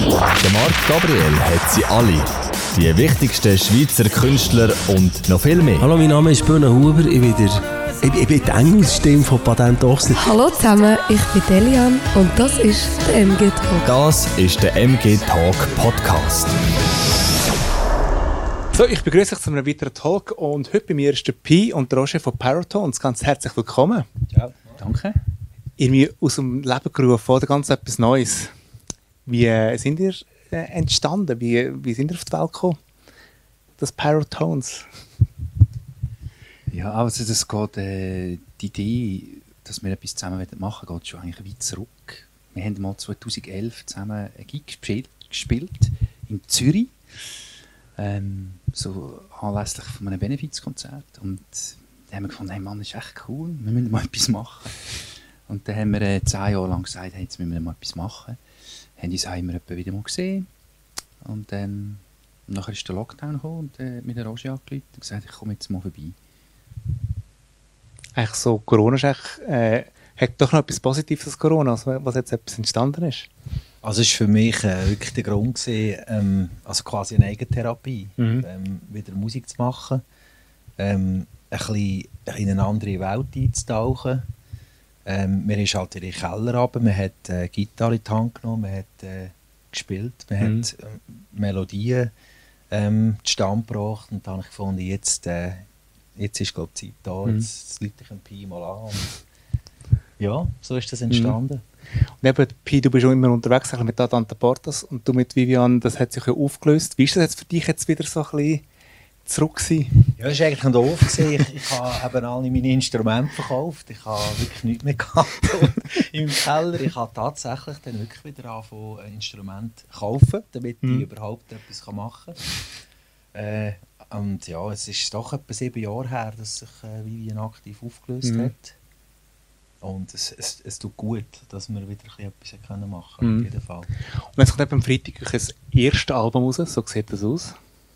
Der Marc Gabriel hat sie alle. Die wichtigsten Schweizer Künstler und noch viel mehr. Hallo, mein Name ist Böhne Huber. Ich bin die Engelsstimme von Patent Ochsner. Hallo zusammen, ich bin Delian und das ist der MG Talk. Das ist der MG Talk Podcast. So, ich begrüße euch zu einem weiteren Talk und heute bei mir ist der Pi und der Roger von Paratones. Ganz herzlich willkommen. Ja, danke. Irgendwie aus dem Leben gerufen oder ganz etwas Neues. Wie sind ihr entstanden? Wie sind ihr auf die Welt gekommen? Das Paratones. Ja, also das geht, die Idee, dass wir etwas zusammen machen wollen, geht schon eigentlich weit zurück. Wir haben mal 2011 zusammen ein Gig gespielt in Zürich. So anlässlich von einem Benefizkonzert. Und dann haben wir gefunden, hey Mann, das ist echt cool, wir müssen mal etwas machen. Und dann haben wir 10 Jahre lang gesagt, hey, jetzt müssen wir mal etwas machen. Haben uns immer wieder mal gesehen. Und nachher ist der Lockdown gekommen und mit der Roger angerufen und gesagt, ich komme jetzt mal vorbei. Eigentlich so, Corona ist eigentlich, hat doch noch etwas Positives als Corona, also was jetzt etwas entstanden ist. Also es war für mich wirklich der Grund gewesen, also quasi eine Eigentherapie, wieder Musik zu machen, ein bisschen in eine andere Welt einzutauchen. Man ist halt in den Keller runter, man hat Gitarre in die Hand genommen, man hat gespielt, man hat Melodien zustande gebracht und dann habe ich gefunden, jetzt ist glaube ich Zeit da, jetzt rufe ich ein Pi mal an. Und ja, so ist das entstanden. Und eben, Pi, du bist schon immer unterwegs mit Tante Portas und du mit Vivian, das hat sich ja aufgelöst. Wie ist das jetzt für dich jetzt wieder so ein bisschen zurück gewesen? Ja, das war eigentlich doof. Ich habe eben alle meine Instrumente verkauft. Ich habe wirklich nichts mehr gehabt im Keller. Ich habe tatsächlich dann wirklich wieder angefangen, ein Instrument zu kaufen, damit ich überhaupt etwas machen kann. Und ja, es ist doch etwa 7 Jahre her, dass sich Vivian aktiv aufgelöst hat. Und es tut gut, dass wir wieder etwas machen können, auf jeden Fall. Und jetzt kommt eben am Freitag das erste Album raus, so sieht das aus.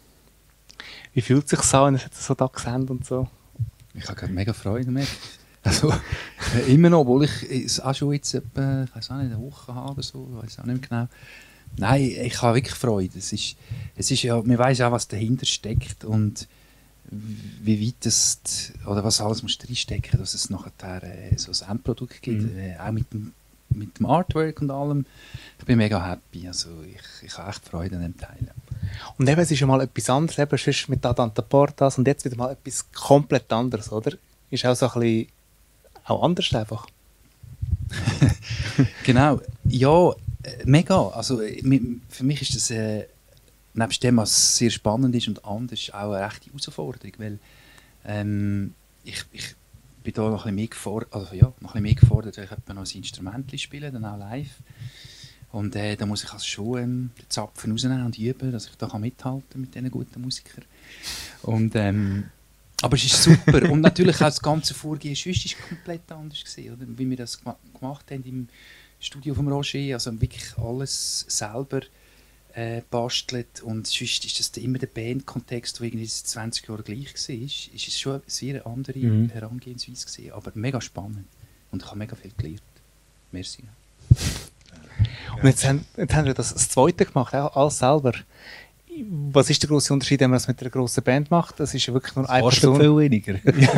Wie fühlt es sich an, wenn ihr es so da seht und so? Ich habe gerade mega Freude damit. Also, immer noch, obwohl ich es auch schon jetzt etwa, ich weiß auch nicht, eine Woche habe oder so, ich weiß auch nicht mehr genau. Nein, ich habe wirklich Freude. Es ist ja, man weiss auch, was dahinter steckt und wie weit das, oder was alles muss reinstecken, dass es nachher so ein Endprodukt gibt, auch mit dem Artwork und allem. Ich bin mega happy, also ich habe echt Freude an dem Teil. Und eben, es ist ja mal etwas anderes, eben sonst mit Tante Portas und jetzt wieder mal etwas komplett anderes, oder? Ist auch so ein bisschen auch anders einfach. Genau, ja, mega. Also für mich ist das nebst dem, was sehr spannend ist und anders, auch eine rechte Herausforderung, weil ich bin da noch ein bisschen mehr gefordert, weil ich noch ein Instrument spiele, dann auch live. Und da muss ich also schon den Zapfen rausnehmen und üben, dass ich da mithalten mit diesen guten Musikern. Und, aber es ist super. Und natürlich auch das ganze Vorgehen sonst ist komplett anders gewesen, oder? Wie wir das gemacht haben im Studio von Roger, also wirklich alles selber bastelt. Und sonst ist das immer der Bandkontext, der irgendwie 20 Jahre gleich war. Ist es schon eine sehr andere Herangehensweise gewesen, aber mega spannend. Und ich habe mega viel gelernt. Merci. Und jetzt haben wir das Zweite gemacht, auch alles selber. Was ist der grosse Unterschied, wenn man das mit einer grossen Band macht? Das ist ja wirklich nur eine Person. Viel weniger.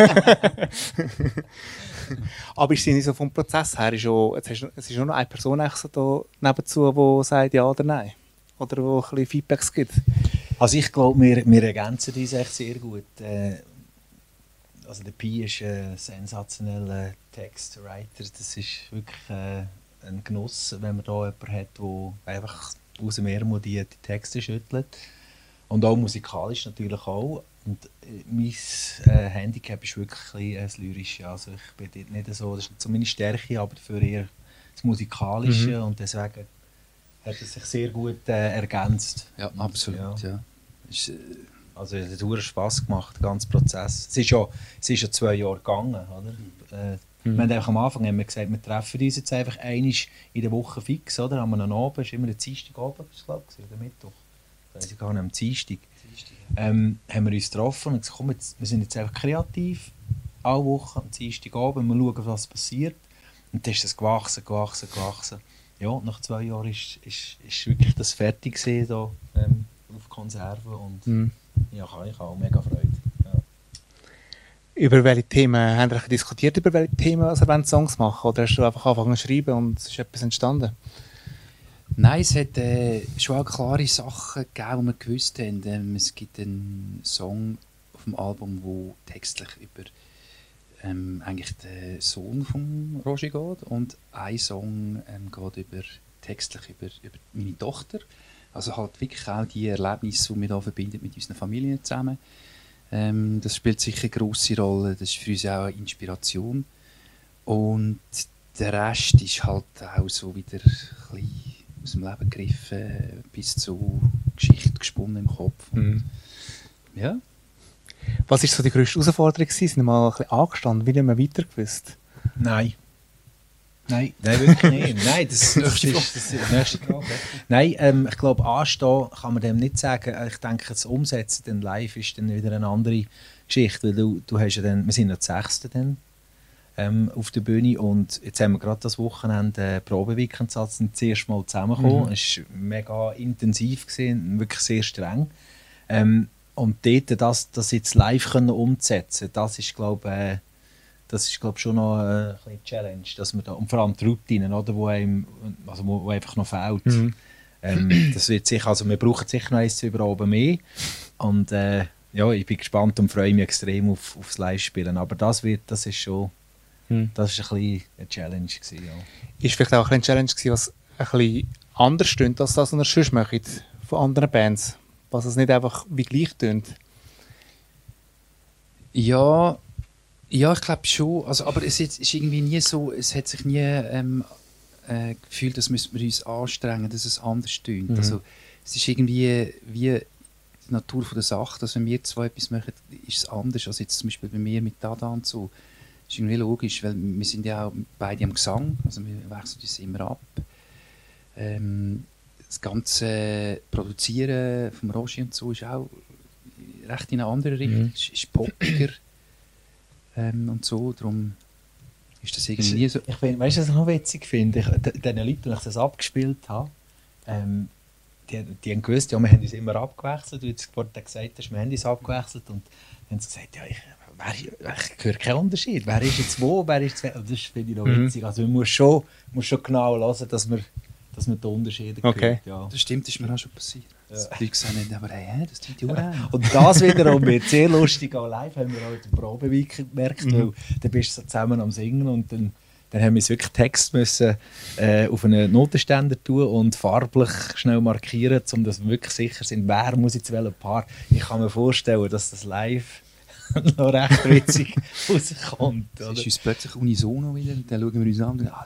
Aber ist es nicht so vom Prozess her, es ist nur noch eine Person so da nebenzu, die sagt ja oder nein? Oder wo ein bisschen Feedbacks gibt? Also ich glaube, wir ergänzen uns echt sehr gut. Also der Pi ist ein sensationeller Textwriter. Das ist wirklich ein Genuss, wenn man da jemanden hat, der einfach aus dem Ärmel die Texte schüttelt. Und auch musikalisch natürlich auch. Und mein Handicap ist wirklich das Lyrische. Also ich bin dort nicht so, das ist nicht so meine Stärke, aber dafür eher das Musikalische. Und deswegen hat es sich sehr gut ergänzt. Ja, absolut. Ja. Also es hat Spass gemacht, der ganze Prozess. Es ist ja 2 Jahre gegangen, oder? Wir haben am Anfang gesagt, wir treffen uns jetzt einfach einmal in der Woche fix, oder? Am Abend, es ist immer ein Dienstagabend, glaube ich, oder Mittwoch. Ich weiss gar nicht, am Dienstag. Haben wir uns getroffen und gesagt, komm, wir sind jetzt einfach kreativ. Alle Woche am Dienstagabend, wir schauen, was passiert. Und dann ist das gewachsen. ja, nach 2 Jahren ist wirklich das fertig gewesen, da, auf Konserve und ja, ich habe auch mega Freude. Ja. Über welche Themen, haben Sie diskutiert, über welche Themen also wollen Songs machen? Oder hast du einfach angefangen zu schreiben und es ist etwas entstanden? Nein, es hat schon auch klare Sachen gegeben, die wir gewusst haben. Es gibt einen Song auf dem Album, der textlich über eigentlich den Sohn von Roger geht, und ein Song geht textlich über meine Tochter. Also halt wirklich auch die Erlebnisse, die wir hier verbinden mit unseren Familien zusammen. Das spielt sicher eine grosse Rolle, das ist für uns auch eine Inspiration. Und der Rest ist halt auch so wieder ein bisschen aus dem Leben gegriffen, bis zu Geschichte gesponnen im Kopf. Und, ja. Was war so die grösste Herausforderung? Sind Sie mal ein bisschen angestanden, wie nicht mehr weiter gewusst? Nein, wirklich nicht. Nein, das ist die nächste Frage. Nein, ich glaube, anstehen kann man dem nicht sagen. Ich denke, das Umsetzen dann live ist dann wieder eine andere Geschichte, weil du hast ja dann, wir sind ja das 6. dann auf der Bühne, und jetzt haben wir gerade das Wochenende Probeweekend das erste Mal zusammengekommen. Es war mega intensiv gewesen, wirklich sehr streng. Und dort das jetzt live können umzusetzen, das ist, glaube ich, schon noch eine Challenge, dass wir da, und vor allem die Routinen, oder, wo einfach noch fehlt. Das wird sicher, also wir brauchen sicher noch 1, 2 Proben mehr. Und ja, ich bin gespannt und freue mich extrem aufs Live-Spielen. Aber das ist schon, das ist ein bisschen eine Challenge gewesen, ja. Ist vielleicht auch eine Challenge gewesen, was ein bisschen anders stimmt, als das, was ihr sonst macht von anderen Bands? Was es nicht einfach wie gleich tönt? Ja, ich glaube schon. Also, aber es ist irgendwie nie so, es hat sich nie gefühlt, dass wir uns anstrengen, dass es anders tönt. Also, es ist irgendwie wie die Natur der Sache, dass wenn wir zwei etwas machen, ist es anders als jetzt zum Beispiel bei mir mit Dada und so. Das ist irgendwie logisch, weil wir sind ja auch beide am Gesang, also wir wechseln uns immer ab. Das ganze Produzieren vom Roger und so ist auch recht in eine andere Richtung. Es ist poppiger und so, darum ist das irgendwie nie so. Ich find, weißt du, was ich noch witzig finde? Den Leuten, die ich das abgespielt habe, die haben gewusst, ja, wir haben uns immer abgewechselt. Du hast vorhin gesagt, wir haben uns abgewechselt, und dann haben sie gesagt, ja, ich höre keinen Unterschied. Wer ist jetzt wo, wer ist jetzt... Das finde ich noch witzig. Also man muss schon genau hören, dass man die Unterschiede hört. Ja. Das stimmt, das ist mir auch schon passiert. Ja. Die Leute sagen nicht, aber hey, das tut ja auch. Und das wiederum wird sehr lustig auch live, haben wir auch in der Probeweek gemerkt, weil dann bist du so zusammen am Singen, und dann haben wir uns wirklich Text müssen, auf einen Notenständer tun und farblich schnell markieren, um dass wir wirklich sicher sind, wer muss jetzt welchen Paar. Ich kann mir vorstellen, dass das live noch recht witzig rauskommt. Es ist uns plötzlich unisono wieder, dann schauen wir uns an und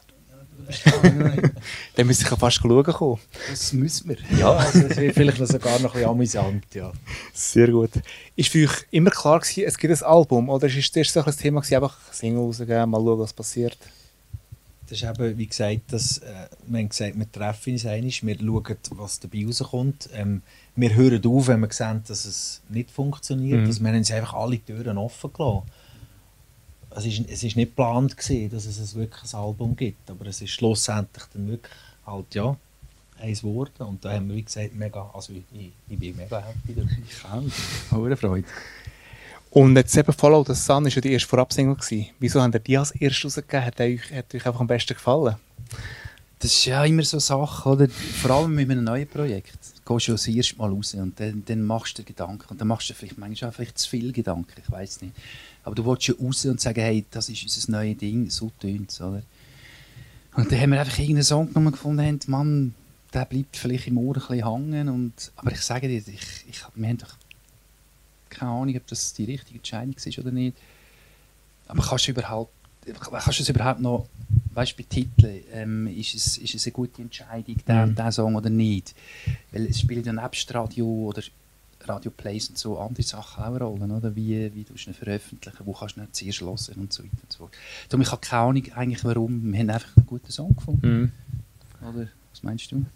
Dann müsste ich ja fast schauen kommen. Das müssen wir. Ja, also das wird vielleicht sogar noch ein bisschen amüsant. Ja. Sehr gut. Ist für euch immer klar gewesen, es gibt ein Album? Oder ist das so ein Thema gewesen, einfach Single rausgeben, mal schauen, was passiert? Das ist eben, wie gesagt, wir haben gesagt, wir treffen uns einmal, wir schauen, was dabei rauskommt. Wir hören auf, wenn wir sehen, dass es nicht funktioniert. Also wir haben uns einfach alle Türen offen gelassen. Es ist nicht geplant gewesen, dass es wirklich ein Album gibt, aber es ist schlussendlich dann wirklich halt, ja, eins geworden. Und da haben wir, wie gesagt, mega, also ich bin mega happy damit. Ich auch. Eine Freude. Und jetzt eben Follow the Sun war ja die erste Vorabsingle gewesen. Wieso habt ihr die als erstes rausgegeben? Hat euch einfach am besten gefallen? Das ist ja immer so eine Sache, oder? Vor allem mit einem neuen Projekt. Du gehst schon das erste Mal raus und dann machst du dir Gedanken. Und dann machst du vielleicht manchmal auch vielleicht zu viel Gedanken, ich weiß nicht. Aber du willst schon raus und sagen, hey, das ist unser neues Ding, so tönt es, oder? Und dann haben wir einfach irgendeinen Song genommen gefunden, haben, Mann, der bleibt vielleicht im Ohr ein bisschen hängen. Aber ich sage dir, wir haben doch keine Ahnung, ob das die richtige Entscheidung ist oder nicht. Aber kannst du es überhaupt noch, weißt du, betiteln, ist es eine gute Entscheidung, der Song oder nicht? Weil es spielt ja nebst Radio oder Radio Plays und so andere Sachen auch eine Rolle, oder? Wie du ihn veröffentlichen, wo kannst du ihn zuerst hören und so weiter und so fort. Darum, ich habe keine Ahnung eigentlich warum, wir haben einfach einen guten Song gefunden. Oder, was meinst du?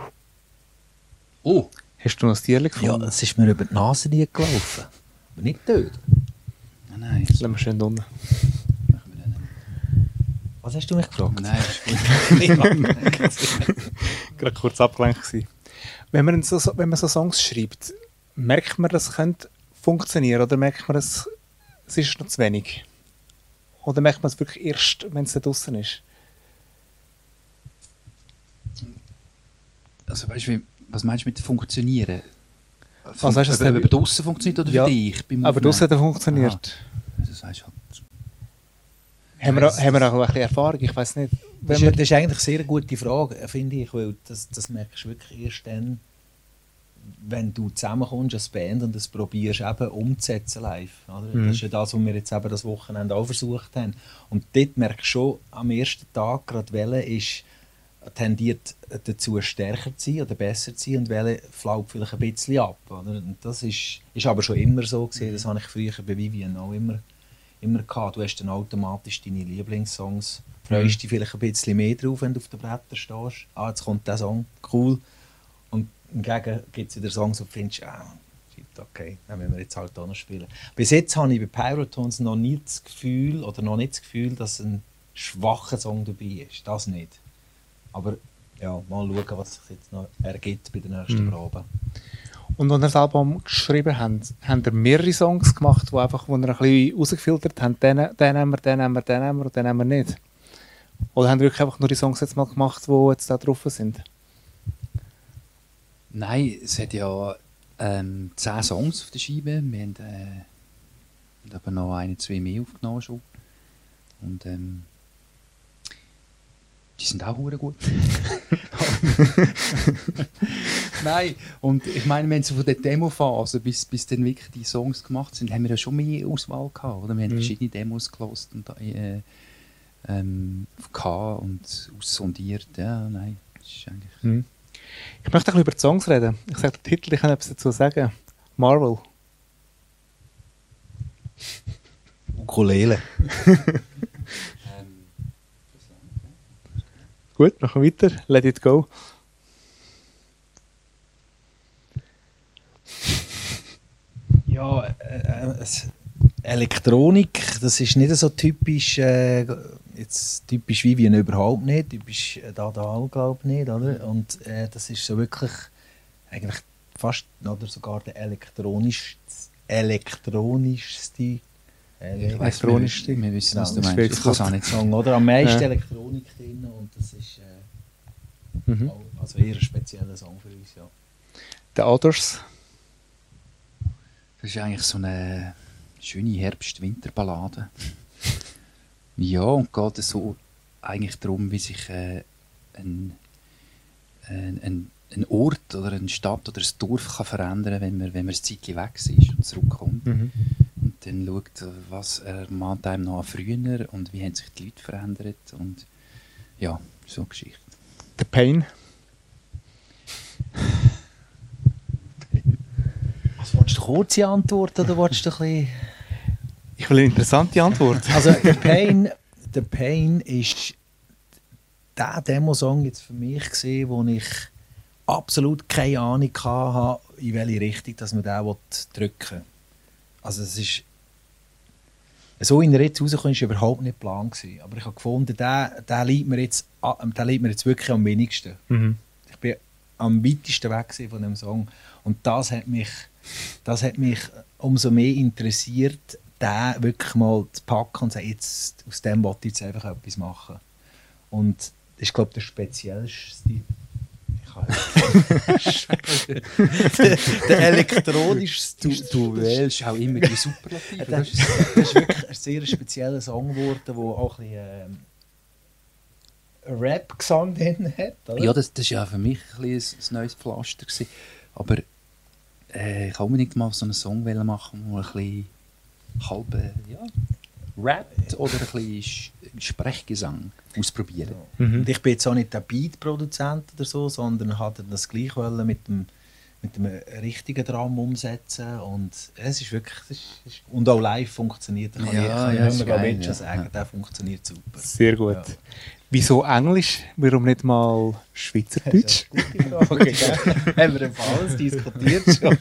Oh! Hast du noch ein Tierchen gefunden? Ja, es ist mir über die Nase gelaufen. Aber nicht tot. Nein. Das lassen wir schön unten. Was Was hast du mich gefragt? Nein, ist gut. Gerade kurz abgelenkt gewesen. Wenn man so Songs schreibt, merkt man, das könnte funktionieren oder merkt man, es ist noch zu wenig? Oder merkt man es wirklich erst, wenn es da draußen ist? Also weißt du, was meinst du mit funktionieren? Also, weißt du, Ob es draußen funktioniert oder Ja, für dich? aber draußen hat er funktioniert. Aha. Das heißt halt. Haben wir auch ein bisschen Erfahrung? Ich weiß nicht. Das ist eigentlich eine sehr gute Frage, finde ich, weil das merkst du wirklich erst dann, wenn du zusammenkommst als Band und das probierst eben umzusetzen live. Oder? Das ist ja das, was wir jetzt eben das Wochenende auch versucht haben. Und dort merkst du schon am ersten Tag, gerade welche ist tendiert dazu, stärker zu sein oder besser zu sein und welche flaut vielleicht ein bisschen ab. Oder? Und das ist aber schon immer so gewesen. Das habe ich früher bei Vivian auch immer gehabt. Du hast dann automatisch deine Lieblingssongs, freust dich vielleicht ein bisschen mehr drauf, wenn du auf den Brettern stehst. Jetzt kommt der Song, cool. Und hingegen gibt es wieder Songs, wo du findest, okay, dann müssen wir jetzt halt auch noch spielen. Bis jetzt habe ich bei Pyrotones noch nicht das Gefühl, dass ein schwacher Song dabei ist. Das nicht. Aber ja, mal schauen, was sich jetzt noch ergibt bei der nächsten Probe. Und als ihr das Album geschrieben habt, habt ihr mehrere Songs gemacht, wo ihr ein bisschen rausgefiltert habt, den haben wir und den haben wir nicht? Oder habt ihr wirklich einfach nur die Songs jetzt mal gemacht, die jetzt da drauf sind? Nein, es hat ja 10 Songs auf der Scheibe. Wir haben aber noch 1-2 mehr aufgenommen schon. Und die sind auch hure gut. Nein, und ich meine, wenn so von der Demo-Phase bis dann wirklich die Songs gemacht sind, haben wir ja schon mehr Auswahl gehabt. Oder? Wir haben verschiedene Demos gehört und aussondiert. Ja, nein, das ist eigentlich... Ich möchte ein bisschen über die Songs reden. Ich sage den Titel, ich kann etwas dazu sagen. Marvel. Ukulele. Gut, machen wir weiter. Let it go. Ja, Elektronik, das ist nicht so typisch, jetzt typisch Vivian überhaupt nicht, typisch Dada glaube ich nicht, oder? Und das ist so wirklich eigentlich fast oder sogar der elektronischste. Wir wissen, was du das meinst. Ich kann es auch nicht sagen. Oder am meisten Elektronik drin und das ist also eher ein spezieller Song für uns, ja. The Others. Das ist eigentlich so eine schöne Herbst-Winter-Ballade. Ja, und geht es so eigentlich darum, wie sich ein Ort oder eine Stadt oder ein Dorf kann verändern kann, wenn man ein Zeitchen weg ist und zurückkommt. Und dann schaut, was ermahnt einem noch an früher und wie haben sich die Leute verändert. Und ja, so eine Geschichte. The Pain. Also, willst du eine kurze Antwort oder willst du ein bisschen... Ich will eine interessante Antwort. Also The Pain ist der Demosong jetzt für mich gesehen, wo ich absolut keine Ahnung hatte, in welche Richtung dass man den drücken will. Also es ist so in der jetzt rausgekommen, ist überhaupt nicht Plan gewesen. Aber ich habe gefunden, der liegt mir jetzt wirklich am wenigsten. Ich bin am weitesten weg von dem Song und das hat mich umso mehr interessiert, den wirklich mal zu packen und zu sagen, jetzt, aus dem wollte ich jetzt einfach etwas machen. Und das ist, glaube ich, der speziellste... der elektronischste... Du wählst auch immer die Superlative. Das ist wirklich ein sehr spezieller Song geworden, der auch ein bisschen Rap-Gesang drin hat. Oder? Ja, das war ja für mich ein neues Pflaster gewesen. Aber ich kann unbedingt mal so einen Song machen, wo ein bisschen rappt oder ein bisschen Sprechgesang ausprobieren. Und ich bin jetzt auch nicht der Beat-Produzent oder so, sondern hatte das gleich mit dem richtigen Drum umsetzen und es ist wirklich und auch live funktioniert. Kann ich schon sagen, der funktioniert super. Sehr gut. Ja. Wieso Englisch? Warum nicht mal Schweizerdeutsch? Das ist eine gute Frage. Haben wir im Fall diskutiert schon.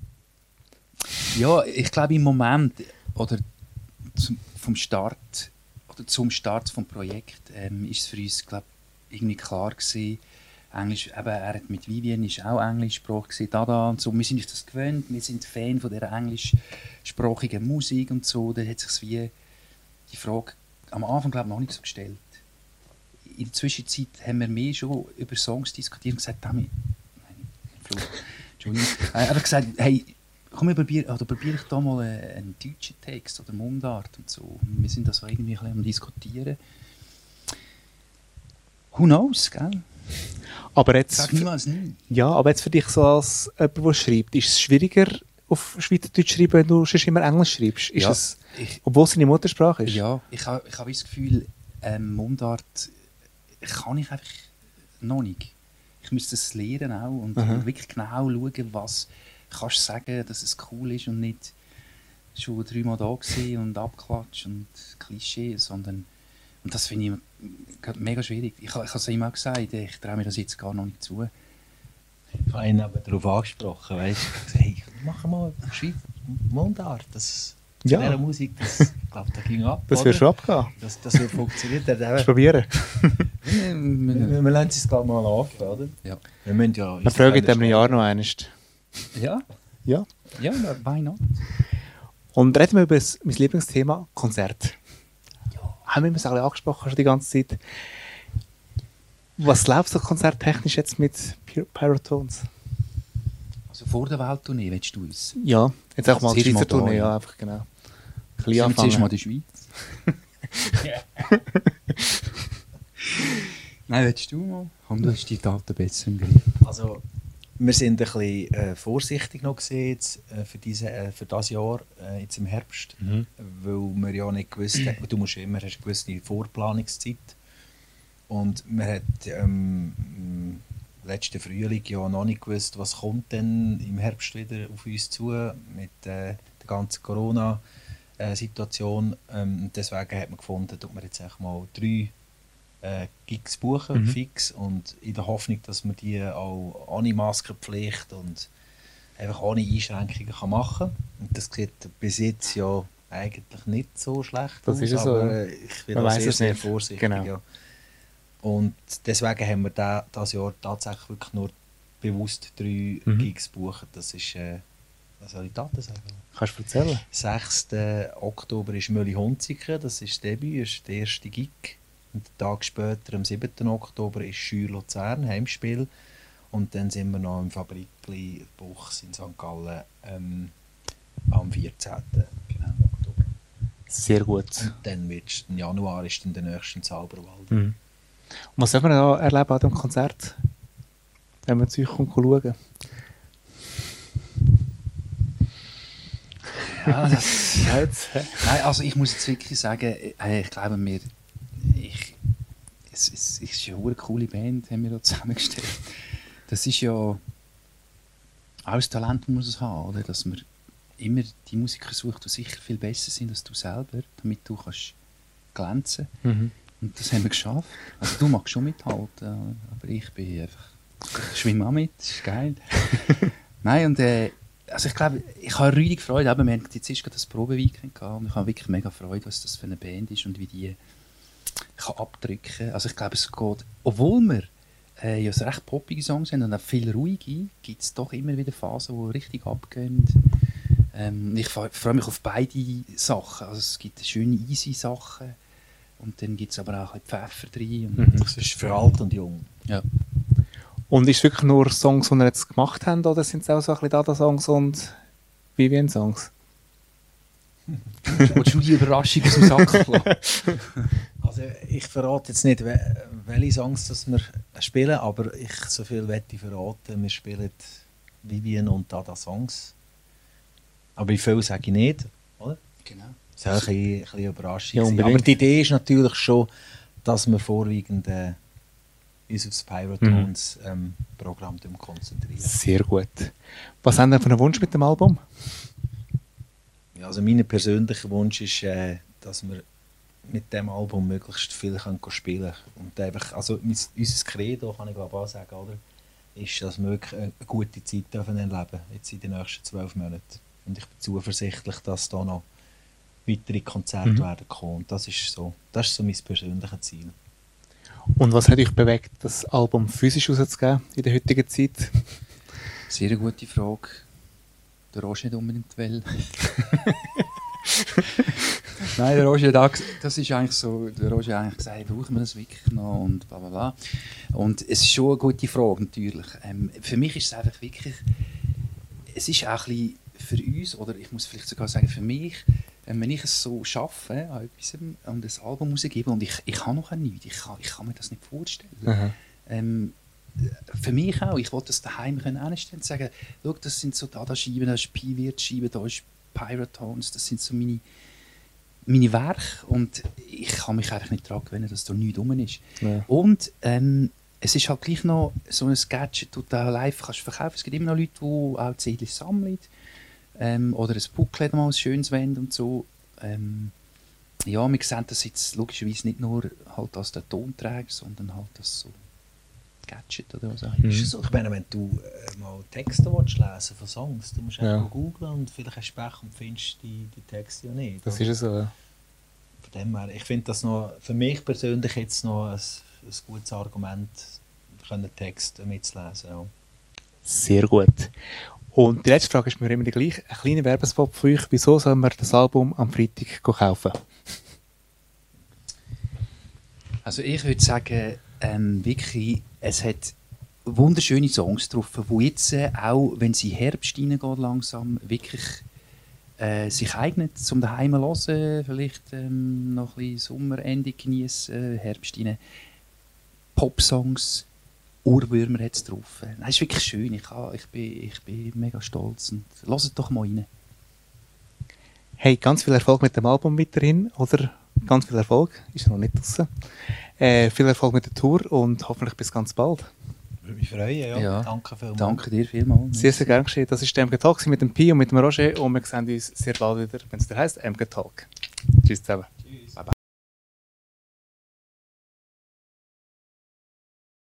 Ja, ich glaube im Moment oder vom Start zum Start des Projekts ist es für uns, glaube irgendwie klar gewesen, Englisch, eben, er hat mit Vivian ist auch Englischsprachig gewesen, Dada und so. Wir sind uns das gewöhnt, wir sind Fan von dieser englischsprachigen Musik und so. Da hat sich wie die Frage am Anfang, glaube ich, noch nicht so gestellt. In der Zwischenzeit haben wir mehr schon über Songs diskutiert und gesagt, Entschuldigung, er hat gesagt, hey, komm, probier ich da mal einen deutschen Text oder Mundart und so. Wir sind das irgendwie ein bisschen am Diskutieren. Who knows, gell? Aber jetzt, Sag niemals nie. ja, aber jetzt für dich so als jemand, der schreibt, ist es schwieriger auf Schweizerdeutsch schreiben, wenn du schon immer Englisch schreibst? Ist Ja, es, obwohl es deine Muttersprache ist? Ja, ich habe das Gefühl, Mundart kann ich einfach noch nicht. Ich müsste es lernen auch und wirklich genau schauen, was kannst du sagen, dass es cool ist und nicht schon 3-mal da gewesen und abklatscht und Klischee, sondern und das finde ich mega schwierig. Ich habe es ihm auch gesagt, ich traue mir das jetzt gar noch nicht zu. Ich habe ihn aber darauf angesprochen, weißt du, hey, mach mal Mundart, das Ja. zu dieser Musik, das, ich glaube, da ging ab. Das oder? wird schon abgehen. Das wird funktionieren. Kannst du probieren. Wir lassen es gerade mal laufen, oder? Ja. Wir müssen ja... Wir fragen in diesem Jahr noch einmal. Ja, Ja. ja, why not? Und reden wir über mein Lieblingsthema, Konzert. Haben wir es ein bisschen angesprochen schon die ganze Zeit. Was läuft so konzerttechnisch jetzt mit Pyratones? Also vor der Welttournee willst du uns? Ja, jetzt auch mal die Zuerst mal Schweizer da, Tournee, ja. ja, einfach genau. Ein bisschen Sind wir zuerst anfangen. mal in der Schweiz? Nein, willst du mal? Komm, du hast die Daten besser im Griff. Also, wir sind ein bisschen vorsichtig noch gewesen jetzt, für dieses Jahr, jetzt im Herbst, weil wir ja nicht gewusst haben, du musst ja immer hast eine gewisse Vorplanungszeit. Und man hat letzten Frühling ja noch nicht gewusst, was kommt denn im Herbst wieder auf uns zu mit der ganzen Corona-Situation. Deswegen hat man gefunden, dass wir jetzt echt mal 3 Gigs buchen, fix, und in der Hoffnung, dass man die auch ohne Maskenpflicht und einfach ohne Einschränkungen kann machen kann. Und das sieht bis jetzt ja eigentlich nicht so schlecht Das aus, ist ja so, aber ja. ich bin Man da weiss sehr, es sehr nicht. vorsichtig. Genau. Ja. Und deswegen haben wir dieses Jahr tatsächlich wirklich nur bewusst 3 Gigs gebucht. Das ist, was soll ich Daten sagen? Kannst du erzählen? 6. Oktober ist Mülli-Hunziken, das ist das Debüt, das ist der erste Gig. Und einen Tag später, am 7. Oktober, ist Schür Luzern, Heimspiel. Und dann sind wir noch im Fabrikli Buchs in St. Gallen am 14. Oktober. Sehr gut. Und dann im Januar ist dann der nächste in Zauberwald. Und was soll man da erleben an dem Konzert, wenn man zu euch kommt schauen? Ja, das... Nein, also ich muss jetzt wirklich sagen, ich glaube mir, es ist eine coole Band, haben wir da zusammengestellt. Das ist ja auch das Talent, muss es haben, oder? Dass man immer die Musiker sucht, die sicher viel besser sind als du selber, damit du kannst glänzen. Und das haben wir geschafft. Also du magst schon mithalten, aber ich bin einfach, ich schwimme auch mit, das ist geil. Nein, und also ich glaube, ich habe riesig Freude, eben, wir hatten jetzt gerade das Probeweekend gehabt und ich habe wirklich mega Freude, was das für eine Band ist und wie die kann abdrücken. Also ich glaube, es geht, obwohl wir ja so recht poppige Songs haben und auch viel ruhige, gibt es doch immer wieder Phasen, die richtig abgehen. Ich freue mich auf beide Sachen. Also es gibt schöne, easy Sachen und dann gibt es aber auch ein bisschen Pfeffer drin. Und Das ist für alt und jung. ja. Und ist es wirklich nur Songs, die ihr jetzt gemacht habt, oder sind es auch so ein bisschen Dada-Songs und Vivian-Songs? Willst du die Überraschung aus dem Sack lassen? Also ich verrate jetzt nicht, welche Songs das wir spielen, aber so viel möchte ich verraten. Wir spielen Vivian und Dada Songs. Aber wie viel sage ich nicht, oder? Genau. Das soll ein bisschen Überraschung Ja, sein. unbedingt. Aber die Idee ist natürlich schon, dass wir vorwiegend uns auf das Pyratones Programm konzentrieren. Sehr gut. Was habt ihr für einen Wunsch mit dem Album? Ja, also mein persönlicher Wunsch ist, dass wir mit dem Album möglichst viel spielen können. Und einfach, also unser Credo, kann ich glaube auch sagen, oder? Ist, dass wir wirklich eine gute Zeit erleben dürfen, jetzt in den nächsten 12 Monaten. Und ich bin zuversichtlich, dass da noch weitere Konzerte werden kommen. Und das ist so mein persönliches Ziel. Und was hat euch bewegt, das Album physisch rauszugeben in der heutigen Zeit? Sehr eine gute Frage. Der Roger nicht unbedingt will. Nein, der Roger das ist eigentlich so, der Roger hat eigentlich gesagt, brauchen wir das wirklich noch und bla bla bla. Und es ist schon eine gute Frage, natürlich. Für mich ist es einfach wirklich, es ist auch ein bisschen für uns, oder ich muss vielleicht sogar sagen, für mich, wenn ich es so schaffe, an etwas und ein Album rausgebe und ich habe noch nichts, ich kann mir das nicht vorstellen. Für mich auch, ich wollte das daheim hinstellen und sagen, schau, das sind so Dada-Scheiben, das ist P-Wirt-Scheiben, da ist Pyratones, das sind so meine Werke und ich kann mich eigentlich nicht daran gewöhnen, dass da nichts rum ist. Ja. Und es ist halt gleich noch so ein Gadget, das du live kannst verkaufen. Es gibt immer noch Leute, die auch CDs sammeln oder ein Booklet mal ein schönes wollen und so. Ja, wir sehen das jetzt logischerweise nicht nur halt als der Tonträger, sondern halt als so Gadget oder was auch immer. Ist es so? Ich meine, wenn du mal Texte willst lesen von Songs, du musst einfach googlen und vielleicht hast du Pech und findest die Texte ja nicht. Das ist so, ja. Von dem her, ich finde das noch, für mich persönlich jetzt noch ein gutes Argument, Texte mitzulesen. Ja. Sehr gut. Und die letzte Frage ist mir immer die gleiche. Ein kleiner Werbespot für euch. Wieso soll man das Album am Freitag kaufen? Also ich würde sagen, wirklich, es hat wunderschöne Songs drauf, die jetzt, auch wenn sie Herbst reingeht langsam, wirklich sich eignet, zum daheim zu hören, vielleicht noch ein bisschen Sommerende genießen, Herbst rein. Popsongs, Ohrwürmer hat es drauf. Das ist wirklich schön, ich bin mega stolz und hört doch mal rein. Hey, ganz viel Erfolg mit dem Album weiterhin, oder? Ganz viel Erfolg, ist noch nicht draussen. Viel Erfolg mit der Tour und hoffentlich bis ganz bald. Würde mich freuen, ja. Danke vielmals. Danke dir vielmals. Sehr, sehr gerne geschehen. Das war der MG Talk mit dem Pi und mit dem Roger und wir sehen uns sehr bald wieder, wenn es heisst MG Talk. Tschüss zusammen. Tschüss. Bye bye.